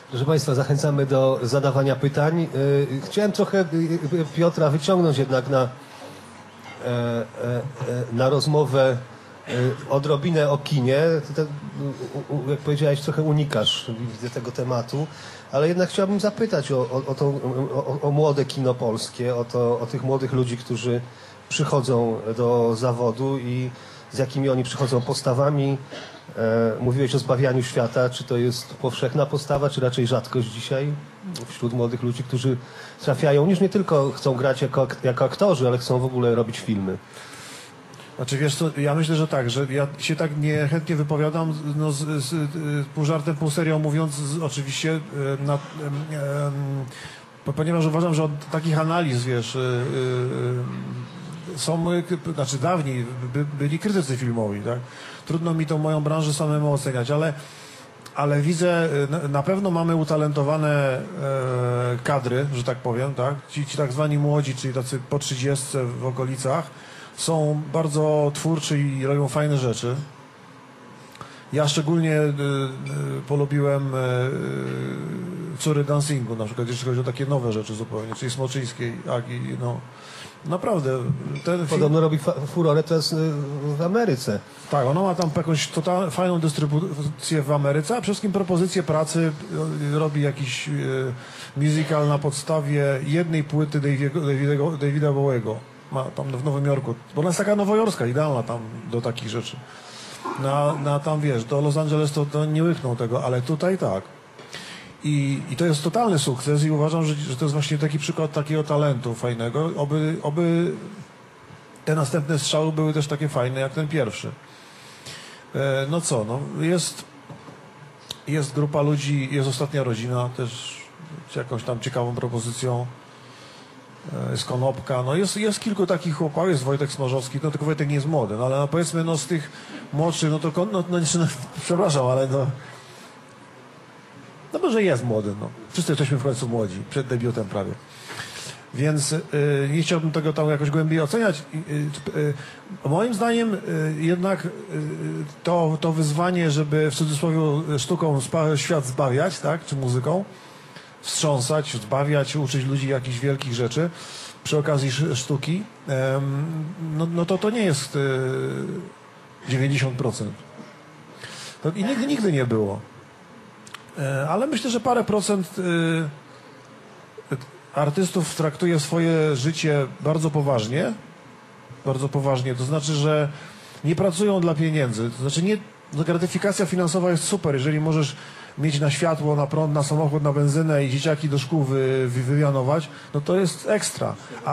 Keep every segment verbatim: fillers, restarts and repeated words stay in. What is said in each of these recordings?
Proszę Państwa, zachęcamy do zadawania pytań. Chciałem trochę Piotra wyciągnąć jednak na, na rozmowę odrobinę o kinie. Jak powiedziałeś, trochę unikasz, widzę, tego tematu, ale jednak chciałbym zapytać o, o, o, tą, o, o młode kino polskie, o, to, o tych młodych ludzi, którzy przychodzą do zawodu i z jakimi oni przychodzą postawami. E, mówiłeś o zbawianiu świata. Czy to jest powszechna postawa, czy raczej rzadkość dzisiaj wśród młodych ludzi, którzy trafiają, już nie tylko chcą grać jako, jako aktorzy, ale chcą w ogóle robić filmy? Znaczy, wiesz co, ja myślę, że tak, że ja się tak niechętnie wypowiadam, no, z, z, pół żartem, pół serią mówiąc, z, oczywiście, na, e, e, ponieważ uważam, że od takich analiz, wiesz, e, e, są, znaczy dawniej by, byli krytycy filmowi, tak? Trudno mi tą moją branżę samemu oceniać, ale, ale widzę, na, na pewno mamy utalentowane e, kadry, że tak powiem, tak? Ci, ci tak zwani młodzi, czyli tacy po trzydziestce w okolicach, są bardzo twórczy i robią fajne rzeczy. Ja szczególnie y, y, polubiłem y, y, Córy dancingu, na przykład, jeśli chodzi o takie nowe rzeczy zupełnie, czyli Smoczyńskiej, Agi, no. Naprawdę. Ten Podobno film robi furorę teraz w Ameryce. Tak, ona ma tam jakąś total, fajną dystrybucję w Ameryce, a przede wszystkim propozycję pracy, robi jakiś y, musical na podstawie jednej płyty Davida, Davida Bowiego. Ma tam w Nowym Jorku, bo ona jest taka nowojorska, idealna tam do takich rzeczy. Na, na tam, wiesz, do Los Angeles to, to nie łykną tego, ale tutaj tak. I, i to jest totalny sukces i uważam, że, że to jest właśnie taki przykład takiego talentu fajnego. Oby, oby te następne strzały były też takie fajne jak ten pierwszy. E, no co, no jest, jest grupa ludzi, jest Ostatnia Rodzina też z jakąś tam ciekawą propozycją. Jest Konopka, no jest, jest kilku takich chłopaków, jest Wojtek Smarzowski, no tylko Wojtek nie jest młody, no ale no powiedzmy, no z tych młodszych, no to, no, no, no przepraszam, ale no, no może jest młody, no. Wszyscy jesteśmy w końcu młodzi, przed debiutem prawie. Więc y, nie chciałbym tego tam jakoś głębiej oceniać. Y, y, y, moim zdaniem y, jednak y, to, to wyzwanie, żeby w cudzysłowie sztuką świat zbawiać, tak, czy muzyką, wstrząsać, zbawiać, uczyć ludzi jakichś wielkich rzeczy przy okazji sztuki, no, no to to nie jest dziewięćdziesiąt procent. To i nigdy, nigdy nie było. Ale myślę, że parę procent artystów traktuje swoje życie bardzo poważnie. Bardzo poważnie. To znaczy, że nie pracują dla pieniędzy. To znaczy, nie, no, gratyfikacja finansowa jest super, jeżeli możesz mieć na światło, na prąd, na samochód, na benzynę i dzieciaki do szkół wy, wy, wymianować, no to jest ekstra. A,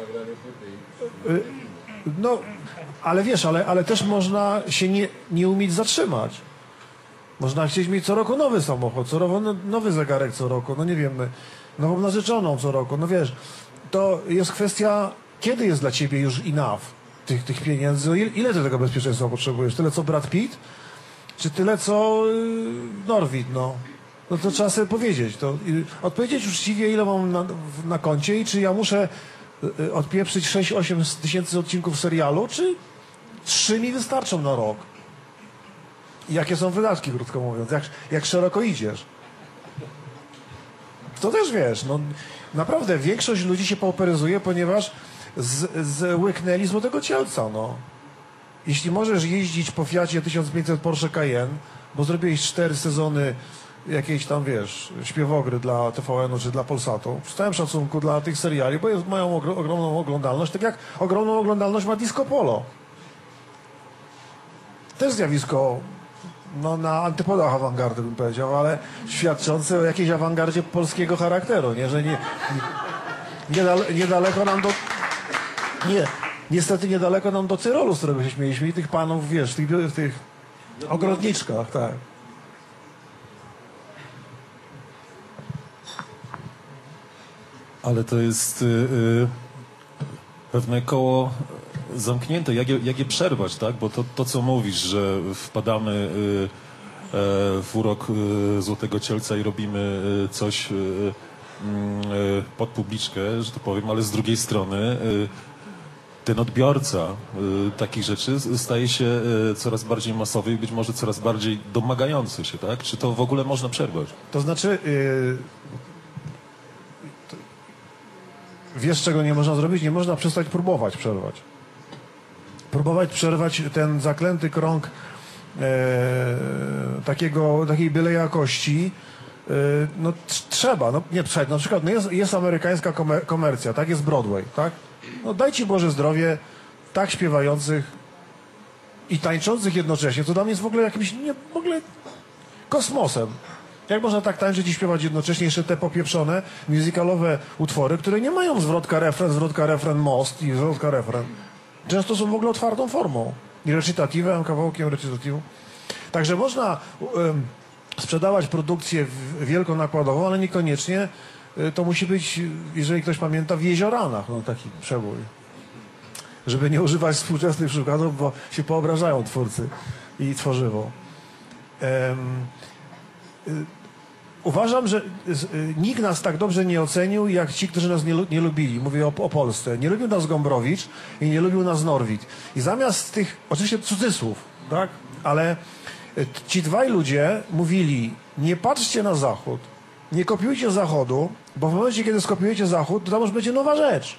no, ale wiesz, ale, ale też można się nie, nie umieć zatrzymać. Można chcieć mieć co roku nowy samochód, co roku nowy zegarek co roku, no nie wiem, nową narzeczoną co roku, no wiesz, to jest kwestia, kiedy jest dla ciebie już enough tych, tych pieniędzy, ile ty tego bezpieczeństwa potrzebujesz? Tyle co Brad Pitt? Czy tyle, co Norwid, no. No to trzeba sobie powiedzieć. To, odpowiedzieć uczciwie, ile mam na, na koncie i czy ja muszę odpieprzyć sześć osiem tysięcy odcinków serialu, czy trzy mi wystarczą na rok. I jakie są wydatki, krótko mówiąc, jak, jak szeroko idziesz. To też wiesz, no naprawdę większość ludzi się pauperyzuje, ponieważ z, z łyknęli złotego cielca, no. Jeśli możesz jeździć po Fiacie tysiąc pięćset Porsche Cayenne, bo zrobiłeś cztery sezony jakiejś tam, wiesz, śpiewogry dla T V N-u czy dla Polsatu, przy całym szacunku dla tych seriali, bo jest, mają ogro, ogromną oglądalność, tak jak ogromną oglądalność ma Disco Polo. Też zjawisko, no na antypodach awangardy bym powiedział, ale świadczące o jakiejś awangardzie polskiego charakteru, nie, że nie, nie, niedale, niedaleko nam do... Nie. Niestety niedaleko nam do Cyrolu, z którego się śmieliśmy, i tych panów, wiesz, w tych, w tych ogrodniczkach, tak. Ale to jest y, y, pewne koło zamknięte. Jak je, jak je przerwać, tak? Bo to, to, co mówisz, że wpadamy y, y, w urok y, Złotego Cielca i robimy y, coś y, y, pod publiczkę, że to powiem, ale z drugiej strony y, ten odbiorca y, takich rzeczy staje się y, coraz bardziej masowy i być może coraz bardziej domagający się, tak? Czy to w ogóle można przerwać? To znaczy, yy, to, wiesz, czego nie można zrobić? Nie można przestać próbować przerwać. Próbować przerwać ten zaklęty krąg e, takiego, takiej byle jakości. E, no t- trzeba, no nie przed, na przykład no jest, jest amerykańska komer- komercja, tak, jest Broadway, tak? No daj ci Boże zdrowie, tak śpiewających i tańczących jednocześnie, to dla mnie jest w ogóle jakimś, nie, w ogóle kosmosem. Jak można tak tańczyć i śpiewać jednocześnie jeszcze te popieprzone, musicalowe utwory, które nie mają zwrotka, refren, zwrotka, refren, most i zwrotka, refren. Często są w ogóle otwartą formą. I recitativem, kawałkiem recitativu. Także można um, sprzedawać produkcję w, wielkonakładową, ale niekoniecznie y, to musi być, jeżeli ktoś pamięta, w Jezioranach. No taki przebój. Żeby nie używać współczesnych przykładów, bo się poobrażają twórcy i tworzywo. Um, y, Uważam, że nikt nas tak dobrze nie ocenił, jak ci, którzy nas nie, nie lubili. Mówię o, o Polsce. Nie lubił nas Gombrowicz i nie lubił nas Norwid. I zamiast tych, oczywiście cudzysłów, tak? Ale ci dwaj ludzie mówili, nie patrzcie na Zachód, nie kopiujcie Zachodu, bo w momencie, kiedy skopiujecie Zachód, to tam już będzie nowa rzecz.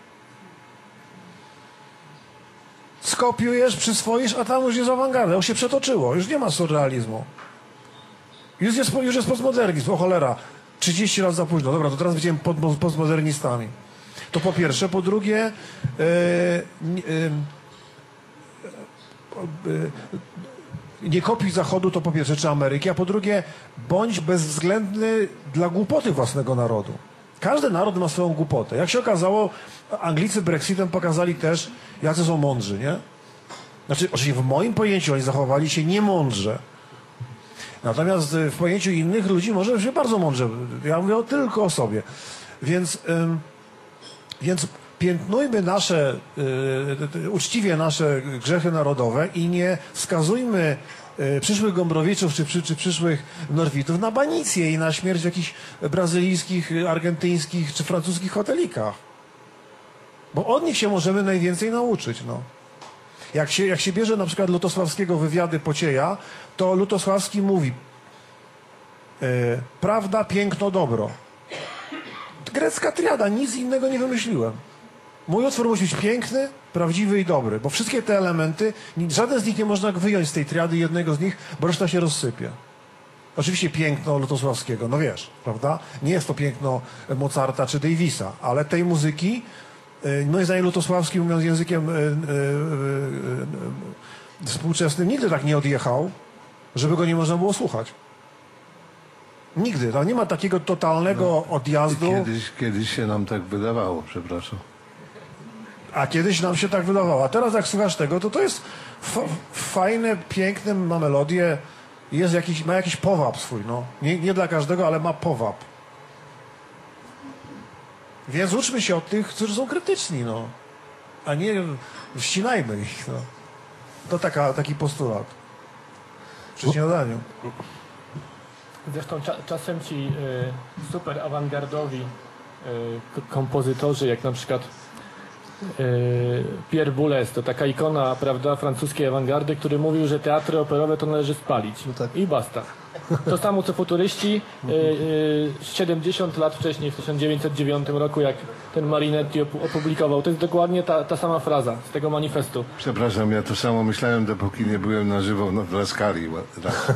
Skopiujesz, przyswoisz, a tam już jest awangarda. Już się przetoczyło, już nie ma surrealizmu. Już jest, już jest postmodernizm, o cholera, trzydzieści lat za późno. Dobra, to teraz będziemy pod, postmodernistami. To po pierwsze. Po drugie, e, e, e, nie kopiuj Zachodu, to po pierwsze, czy Ameryki, a po drugie, bądź bezwzględny dla głupoty własnego narodu. Każdy naród ma swoją głupotę. Jak się okazało, Anglicy Brexitem pokazali też, jacy są mądrzy, nie? Znaczy, oczywiście w moim pojęciu oni zachowali się niemądrze. Natomiast w pojęciu innych ludzi może się bardzo mądrze. Ja mówię o, tylko o sobie. Więc, ym, więc piętnujmy nasze, y, uczciwie nasze grzechy narodowe i nie wskazujmy y, przyszłych Gombrowiczów czy, czy, czy przyszłych Norwidów na banicję i na śmierć w jakichś brazylijskich, argentyńskich czy francuskich hotelikach. Bo od nich się możemy najwięcej nauczyć, no. Jak się, jak się bierze na przykład Lutosławskiego wywiady Pocieja, to Lutosławski mówi yy, prawda, piękno, dobro. Grecka triada, nic innego nie wymyśliłem. Mój utwór musi być piękny, prawdziwy i dobry, bo wszystkie te elementy, żaden z nich nie można wyjąć z tej triady, jednego z nich, bo reszta się rozsypie. Oczywiście piękno Lutosławskiego, no wiesz, prawda? Nie jest to piękno Mozarta czy Davisa, ale tej muzyki moim zdaniem Lutosławski, mówiąc językiem y, y, y, y, współczesnym, nigdy tak nie odjechał, żeby go nie można było słuchać. Nigdy. Tam nie ma takiego totalnego no, odjazdu. Kiedyś, kiedyś się nam tak wydawało, przepraszam. A kiedyś nam się tak wydawało. A teraz jak słuchasz tego, to to jest fajne, piękne, ma melodię, jest jakiś, ma jakiś powab swój. No. Nie, nie dla każdego, ale ma powab. Więc uczmy się od tych, którzy są krytyczni, no. A nie wścinajmy ich, no. To taka, taki postulat. Przy śniadaniu. Zresztą cza czasem ci y, super awangardowi y, kompozytorzy, jak na przykład y, Pierre Boulez, to taka ikona, prawda, francuskiej awangardy, który mówił, że teatry operowe to należy spalić. No tak. I basta. To samo co futuryści y, y, siedemdziesiąt lat wcześniej, w tysiąc dziewięćset dziewiątym roku, jak ten Marinetti opublikował. To jest dokładnie ta, ta sama fraza z tego manifestu. Przepraszam, ja to samo myślałem, dopóki nie byłem na żywo w Laskali. Tak.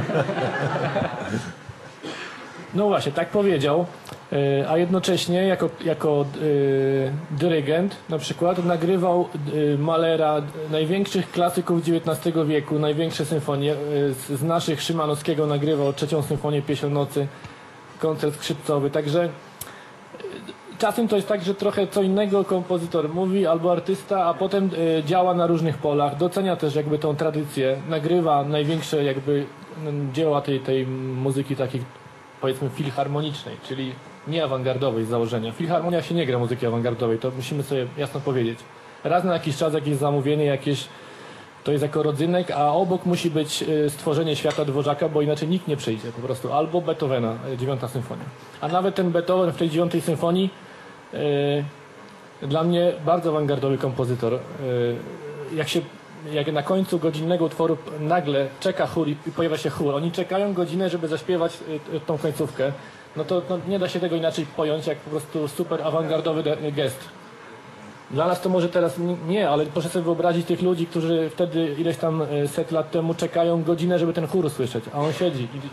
No właśnie, tak powiedział, y, a jednocześnie jako, jako y, dyrygent na przykład nagrywał y, Mahlera, największych klasyków dziewiętnastego wieku, największe symfonie. Y, z, z naszych Szymanowskiego nagrywał trzecią symfonię Pieśń nocy, koncert skrzypcowy, także y, czasem to jest tak, że trochę co innego kompozytor mówi albo artysta, a potem y, działa na różnych polach, docenia też jakby tą tradycję, nagrywa największe jakby m, dzieła tej, tej muzyki takiej, powiedzmy, filharmonicznej, czyli nie awangardowej z założenia. W filharmoniach się nie gra muzyki awangardowej, to musimy sobie jasno powiedzieć. Raz na jakiś czas jakieś zamówienie, jakieś, to jest jako rodzynek, a obok musi być stworzenie świata Dworzaka, bo inaczej nikt nie przyjdzie po prostu. Albo Beethovena, dziewiąta symfonia. A nawet ten Beethoven w tej dziewiątej symfonii yy, Dla mnie bardzo awangardowy kompozytor. Y, Jak się, jak na końcu godzinnego utworu nagle czeka chór i pojawia się chór, oni czekają godzinę, żeby zaśpiewać y, tą końcówkę, no to no, nie da się tego inaczej pojąć, jak po prostu super awangardowy de- gest. Dla nas to może teraz nie, ale proszę sobie wyobrazić tych ludzi, którzy wtedy ileś tam set lat temu czekają godzinę, żeby ten chór usłyszeć, a on siedzi. I...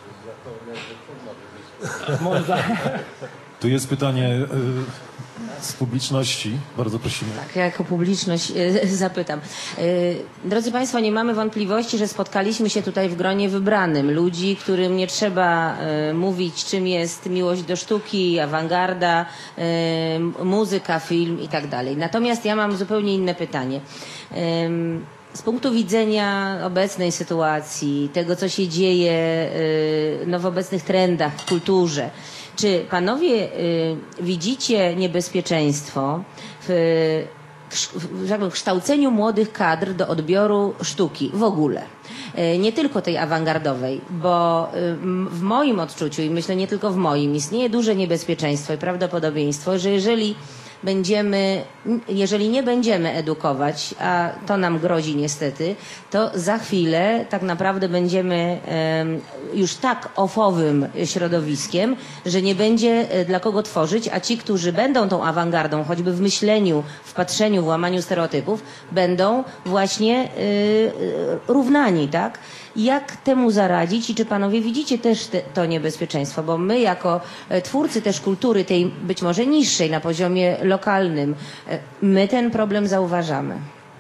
Może za... Tu jest pytanie y, z publiczności. Bardzo prosimy. Tak, ja jako publiczność y, zapytam. Y, drodzy Państwo, nie mamy wątpliwości, że spotkaliśmy się tutaj w gronie wybranym. Ludzi, którym nie trzeba y, mówić, czym jest miłość do sztuki, awangarda, y, muzyka, film i tak dalej. Natomiast ja mam zupełnie inne pytanie. Y, Z punktu widzenia obecnej sytuacji, tego co się dzieje y, no, w obecnych trendach w kulturze, czy panowie y, widzicie niebezpieczeństwo w, w, w kształceniu młodych kadr do odbioru sztuki w ogóle? Y, nie tylko tej awangardowej, bo y, w moim odczuciu i myślę nie tylko w moim istnieje duże niebezpieczeństwo i prawdopodobieństwo, że jeżeli będziemy, jeżeli nie będziemy edukować, a to nam grozi niestety, to za chwilę tak naprawdę będziemy już tak ofowym środowiskiem, że nie będzie dla kogo tworzyć, a ci, którzy będą tą awangardą, choćby w myśleniu, w patrzeniu, w łamaniu stereotypów, będą właśnie równani, tak? Jak temu zaradzić i czy panowie widzicie też te, to niebezpieczeństwo? Bo my jako twórcy też kultury tej być może niższej na poziomie lokalnym, my ten problem zauważamy.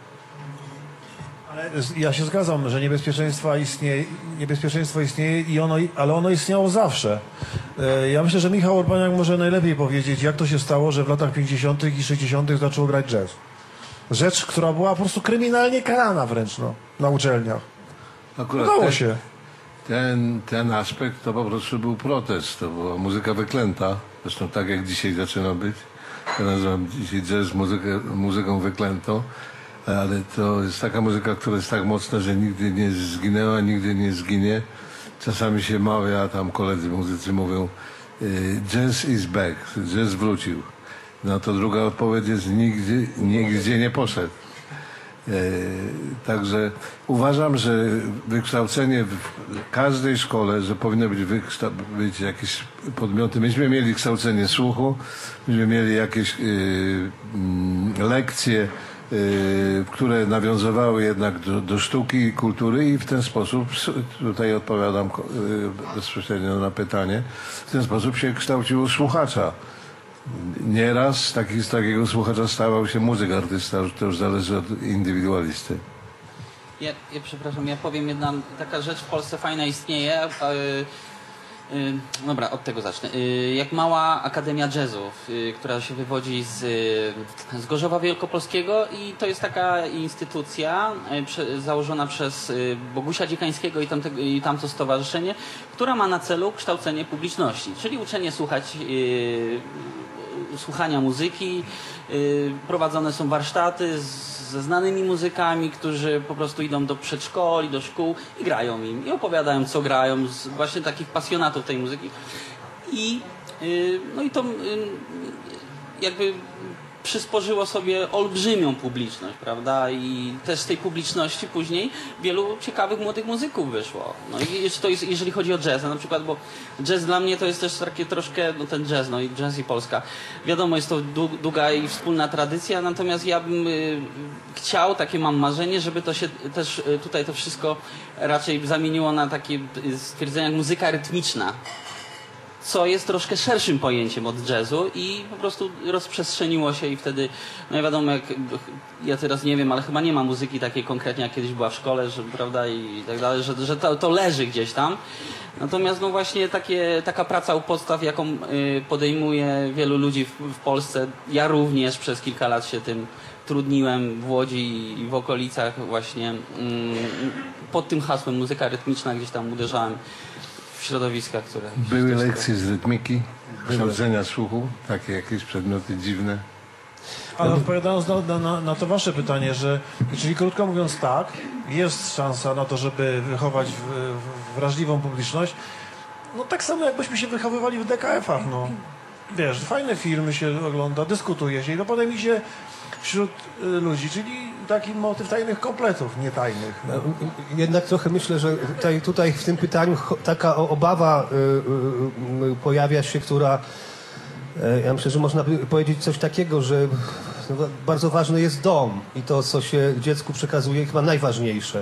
Ale ja się zgadzam, że niebezpieczeństwo istnieje, niebezpieczeństwo istnieje i ono, ale ono istniało zawsze. Ja myślę, że Michał Urbaniak może najlepiej powiedzieć, jak to się stało, że w latach pięćdziesiątych i sześćdziesiątych zaczął grać jazz. Rzecz, która była po prostu kryminalnie karana wręcz no, na uczelniach. Akurat Udało ten, się. Ten, ten aspekt to po prostu był protest, to była muzyka wyklęta, zresztą tak jak dzisiaj zaczyna być. Ja nazywam dzisiaj jazz muzykę, muzyką wyklętą, ale to jest taka muzyka, która jest tak mocna, że nigdy nie zginęła, nigdy nie zginie. Czasami się mawia, tam koledzy muzycy mówią jazz is back, jazz wrócił. No to druga odpowiedź jest nigdy, nigdzie nie poszedł. Także uważam, że wykształcenie w każdej szkole, że powinny być, być jakieś podmioty. Myśmy mieli kształcenie słuchu, myśmy mieli jakieś yy, lekcje, yy, które nawiązywały jednak do, do sztuki i kultury i w ten sposób, tutaj odpowiadam yy, bezpośrednio na pytanie, w ten sposób się kształciło słuchacza. Nieraz z, taki, z takiego słuchacza stawał się muzyk, artysta, to już zależy od indywidualisty. Ja, ja przepraszam, ja powiem jedna taka rzecz w Polsce fajna istnieje. Yy, yy, dobra, od tego zacznę. Yy, jak mała Akademia Jazzu, yy, która się wywodzi z, yy, z Gorzowa Wielkopolskiego i to jest taka instytucja yy, prze, założona przez yy, Bogusia Dziekańskiego i, tamtego, i tamto stowarzyszenie, która ma na celu kształcenie publiczności, czyli uczenie słuchać yy, słuchania muzyki, yy, prowadzone są warsztaty z, ze znanymi muzykami, którzy po prostu idą do przedszkoli, do szkół i grają im i opowiadają, co grają, z właśnie takich pasjonatów tej muzyki. I, yy, no i to yy, jakby przysporzyło sobie olbrzymią publiczność, prawda? I też z tej publiczności później wielu ciekawych młodych muzyków wyszło. No i to jest, jeżeli chodzi o jazz, na przykład, bo jazz dla mnie to jest też takie troszkę, no ten jazz, no i jazz i Polska. Wiadomo, jest to długa i wspólna tradycja, natomiast ja bym y, chciał, takie mam marzenie, żeby to się też y, tutaj to wszystko raczej zamieniło na takie stwierdzenia jak muzyka rytmiczna, co jest troszkę szerszym pojęciem od jazzu i po prostu rozprzestrzeniło się i wtedy, no ja wiadomo, jak, ja teraz nie wiem, ale chyba nie ma muzyki takiej konkretnie, jak kiedyś była w szkole, że, prawda, i tak dalej, że, że to, to leży gdzieś tam. Natomiast no właśnie takie, taka praca u podstaw, jaką y, podejmuje wielu ludzi w, w Polsce, ja również przez kilka lat się tym trudniłem w Łodzi i w okolicach właśnie y, pod tym hasłem muzyka rytmiczna gdzieś tam uderzałem w środowiska, które... Były lekcje z rytmiki, kształcenia słuchu, takie jakieś przedmioty dziwne. Ale odpowiadając na, na, na to wasze pytanie, że, czyli krótko mówiąc tak, jest szansa na to, żeby wychować w, w wrażliwą publiczność, no tak samo jakbyśmy się wychowywali w D K F-ach, no. wiesz, fajne filmy się ogląda, dyskutuje się i to potem idzie wśród y, ludzi, czyli taki motyw tajnych kompletów, nie tajnych. No. Jednak trochę myślę, że tutaj, tutaj w tym pytaniu taka obawa y, y, y, pojawia się, która y, ja myślę, że można by powiedzieć coś takiego, że no, bardzo ważny jest dom i to, co się dziecku przekazuje, chyba najważniejsze.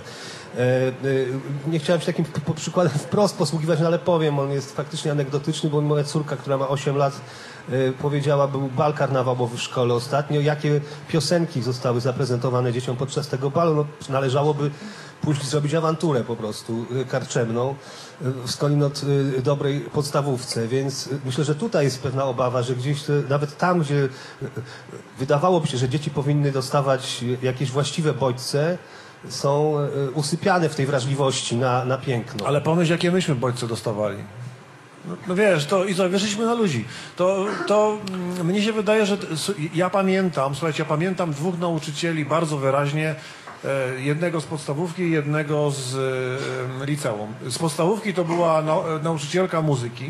Nie chciałem się takim przykładem wprost posługiwać, no ale powiem, on jest faktycznie anegdotyczny, bo moja córka, która ma osiem lat, powiedziała, był bal karnawałowy w szkole ostatnio, jakie piosenki zostały zaprezentowane dzieciom podczas tego balu. No, należałoby pójść zrobić awanturę po prostu karczemną w skądinąd dobrej podstawówce, więc myślę, że tutaj jest pewna obawa, że gdzieś nawet tam, gdzie wydawałoby się, że dzieci powinny dostawać jakieś właściwe bodźce, są usypiane w tej wrażliwości na, na piękno. Ale pomyśl, jakie myśmy bodźce dostawali. No, no wiesz, to i co, wyszliśmy na ludzi. To, to mm, mnie się wydaje, że ja pamiętam, słuchajcie, ja pamiętam dwóch nauczycieli bardzo wyraźnie, e, jednego z podstawówki i jednego z e, liceum. Z podstawówki to była na, nauczycielka muzyki,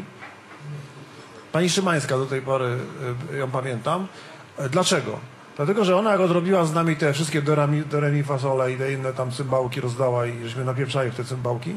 pani Szymańska, do tej pory e, ją pamiętam. E, dlaczego? Dlatego, że ona jak odrobiła z nami te wszystkie do re mi, do re mi fa sole i te inne tam cymbałki rozdała i żeśmy napieprzali w te cymbałki,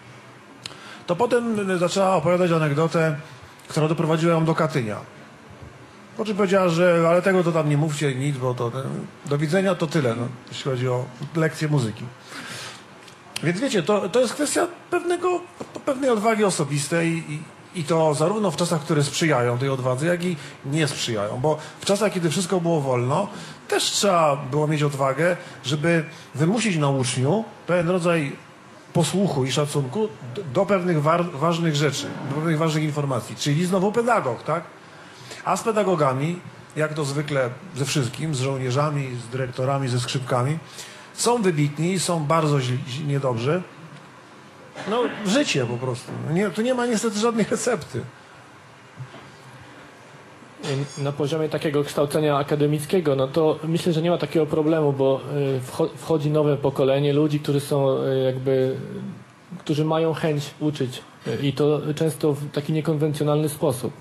to potem zaczęła opowiadać anegdotę, która doprowadziła ją do Katynia. Po czym powiedziała, że ale tego to tam nie mówcie nic, bo to do widzenia to tyle, no, jeśli chodzi o lekcję muzyki. Więc wiecie, to, to jest kwestia pewnego, pewnej odwagi osobistej i, i to zarówno w czasach, które sprzyjają tej odwadze, jak i nie sprzyjają. Bo w czasach, kiedy wszystko było wolno, też trzeba było mieć odwagę, żeby wymusić na uczniu pewien rodzaj posłuchu i szacunku do, do pewnych wa ważnych rzeczy, do pewnych ważnych informacji. Czyli znowu pedagog, tak? A z pedagogami, jak to zwykle ze wszystkim, z żołnierzami, z dyrektorami, ze skrzypkami, są wybitni, są bardzo źli, niedobrzy. No, życie po prostu. Nie, tu nie ma niestety żadnej recepty. Na poziomie takiego kształcenia akademickiego, no to myślę, że nie ma takiego problemu, bo wchodzi nowe pokolenie ludzi, którzy są jakby, którzy mają chęć uczyć i to często w taki niekonwencjonalny sposób.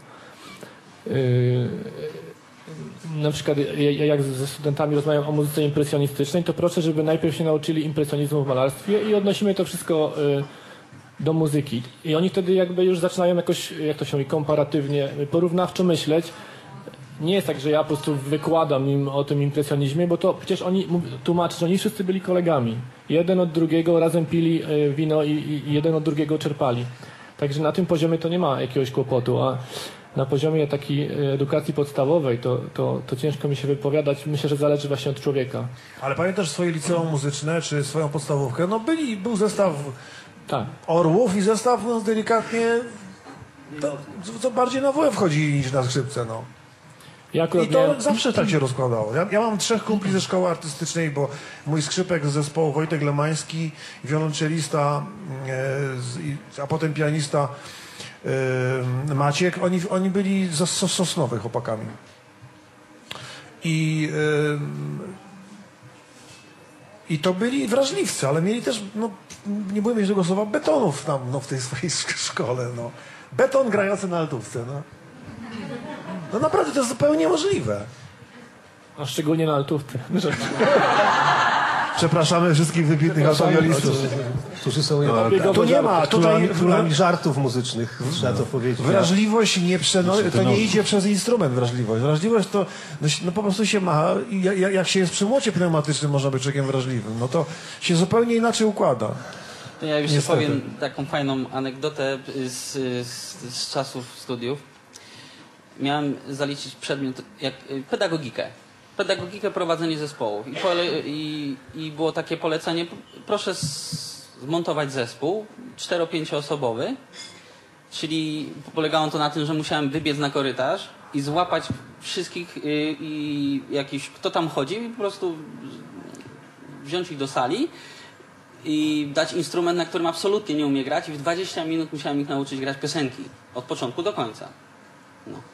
Na przykład jak ze studentami rozmawiam o muzyce impresjonistycznej, to proszę, żeby najpierw się nauczyli impresjonizmu w malarstwie i odnosimy to wszystko do muzyki. I oni wtedy jakby już zaczynają jakoś, jak to się mówi, komparatywnie, porównawczo myśleć. Nie jest tak, że ja po prostu wykładam im o tym impresjonizmie, bo to przecież oni tłumaczą, że oni wszyscy byli kolegami. Jeden od drugiego razem pili wino i, i jeden od drugiego czerpali. Także na tym poziomie to nie ma jakiegoś kłopotu, a na poziomie takiej edukacji podstawowej to, to, to ciężko mi się wypowiadać. Myślę, że zależy właśnie od człowieka. Ale pamiętasz swoje liceum muzyczne, czy swoją podstawówkę? No byli, był zestaw tak. orłów i zestaw, no, delikatnie to, to bardziej na W F chodzili niż na skrzypce, no. Ja I to miałem... zawsze tak się rozkładało. Ja, ja mam trzech kumpli ze szkoły artystycznej, bo mój skrzypek z zespołu Wojtek Lemański, wiolonczelista, e, a potem pianista e, Maciek, oni, oni byli z Sosnowych chłopakami. I, e, I to byli wrażliwcy, ale mieli też, no, nie byłem mieć tego słowa, betonów tam, no, w tej swojej szkole. No. Beton grający na altówce. No. No naprawdę, to jest zupełnie możliwe. A szczególnie na altówce. Przepraszamy wszystkich wybitnych altowiolistów. Którzy są no, tu nie ma, tutaj królami żartów muzycznych, trzeba to powiedzieć. Wrażliwość nie przeno, to nie idzie przez instrument wrażliwość. Wrażliwość to no, po prostu się ma, jak, jak się jest przy młocie pneumatycznym, można być człowiekiem wrażliwym. No to się zupełnie inaczej układa. To ja jeszcze Niestety. powiem taką fajną anegdotę z, z, z czasów studiów. Miałem zaliczyć przedmiot jak pedagogikę. Pedagogikę, prowadzenie zespołów. I, pole, i, i było takie polecenie, proszę zmontować zespół cztero-pięcioosobowy, czyli polegało to na tym, że musiałem wybiec na korytarz i złapać wszystkich i, i jakiś, kto tam chodzi i po prostu wziąć ich do sali i dać instrument, na którym absolutnie nie umie grać i w dwadzieścia minut musiałem ich nauczyć grać piosenki od początku do końca. No.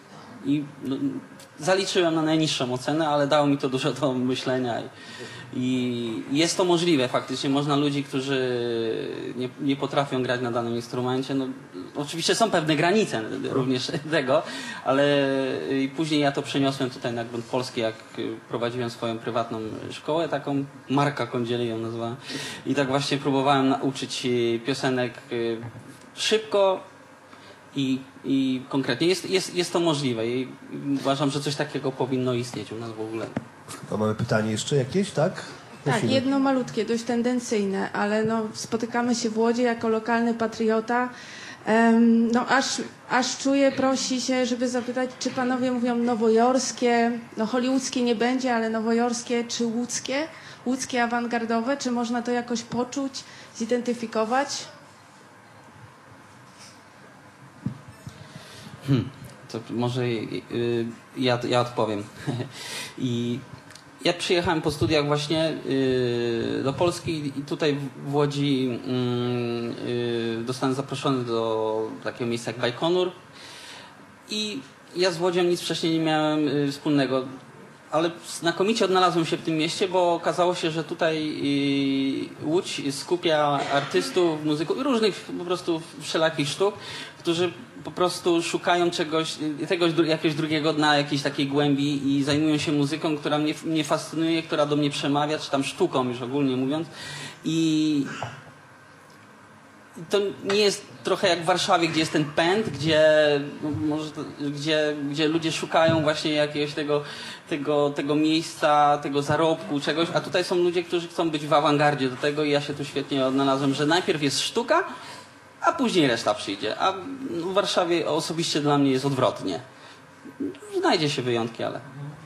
i no, zaliczyłem na najniższą ocenę, ale dało mi to dużo do myślenia i, i jest to możliwe faktycznie. Można ludzi, którzy nie, nie potrafią grać na danym instrumencie, no, oczywiście są pewne granice również tego, ale i później ja to przeniosłem tutaj na grunt polski, jak prowadziłem swoją prywatną szkołę, taką Marka Kądzieli ją nazwałem i tak właśnie próbowałem nauczyć piosenek szybko i, i konkretnie. Jest, jest, jest to możliwe i uważam, że coś takiego powinno istnieć u nas w ogóle. To mamy pytanie jeszcze jakieś, tak? Tak, Prosimy. jedno malutkie, dość tendencyjne, ale no, spotykamy się w Łodzi jako lokalny patriota. Um, no aż, aż czuję, prosi się, żeby zapytać, czy panowie mówią nowojorskie, no hollywoodzkie nie będzie, ale nowojorskie czy łódzkie? Łódzkie awangardowe, czy można to jakoś poczuć, zidentyfikować? Hmm, to może yy, ja, ja odpowiem. I ja przyjechałem po studiach właśnie yy, do Polski i tutaj w Łodzi yy, yy, zostałem zaproszony do takiego miejsca jak Bajkonur i ja z Łodzią nic wcześniej nie miałem yy, wspólnego, ale znakomicie odnalazłem się w tym mieście, bo okazało się, że tutaj yy, Łódź skupia artystów, muzyków, różnych po prostu wszelakich sztuk, którzy po prostu szukają czegoś, tegoś, jakiegoś drugiego dna, jakiejś takiej głębi i zajmują się muzyką, która mnie, mnie fascynuje, która do mnie przemawia, czy tam sztuką już ogólnie mówiąc. I to nie jest trochę jak w Warszawie, gdzie jest ten pęd, gdzie, może to, gdzie, gdzie ludzie szukają właśnie jakiegoś tego, tego, tego miejsca, tego zarobku, czegoś, a tutaj są ludzie, którzy chcą być w awangardzie do tego i ja się tu świetnie odnalazłem, że najpierw jest sztuka, a później reszta przyjdzie. A w Warszawie osobiście dla mnie jest odwrotnie. Znajdzie się wyjątki, ale...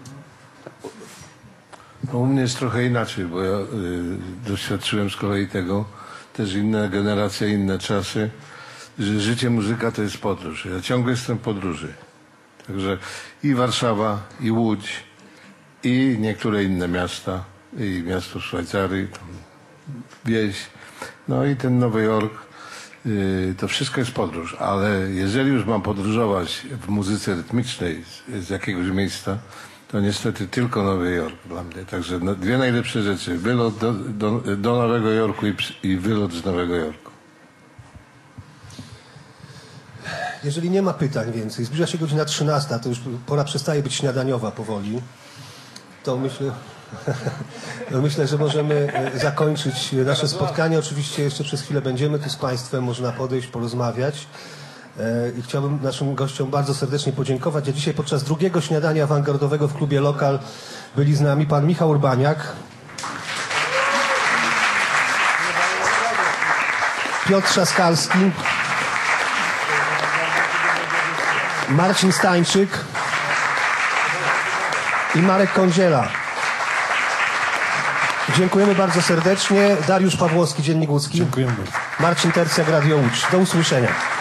No, u mnie jest trochę inaczej, bo ja y, doświadczyłem z kolei tego, też inna generacja, inne czasy, że życie muzyka to jest podróż. Ja ciągle jestem w podróży. Także i Warszawa, i Łódź, i niektóre inne miasta, i miasto w Szwajcarii, tam wieś, no i ten Nowy Jork. To wszystko jest podróż, ale jeżeli już mam podróżować w muzyce rytmicznej z, z jakiegoś miejsca, to niestety tylko Nowy Jork dla mnie. Także no, dwie najlepsze rzeczy. Wylot do, do, do Nowego Jorku i, i wylot z Nowego Jorku. Jeżeli nie ma pytań więcej, zbliża się godzina trzynasta, to już pora przestaje być śniadaniowa powoli, to myślę... No myślę, że możemy zakończyć nasze spotkanie. Oczywiście jeszcze przez chwilę będziemy tu z Państwem, można podejść, porozmawiać. I chciałbym naszym gościom bardzo serdecznie podziękować. A dzisiaj podczas drugiego śniadania awangardowego w klubie Lokal byli z nami pan Michał Urbaniak, Piotr Trzaskalski, Marcin Stańczyk i Marek Kądziela. Dziękujemy bardzo serdecznie. Dariusz Pawłowski, Dziennik Łódzki. Dziękujemy. Marcin Tercjak, Radio Łódź. Do usłyszenia.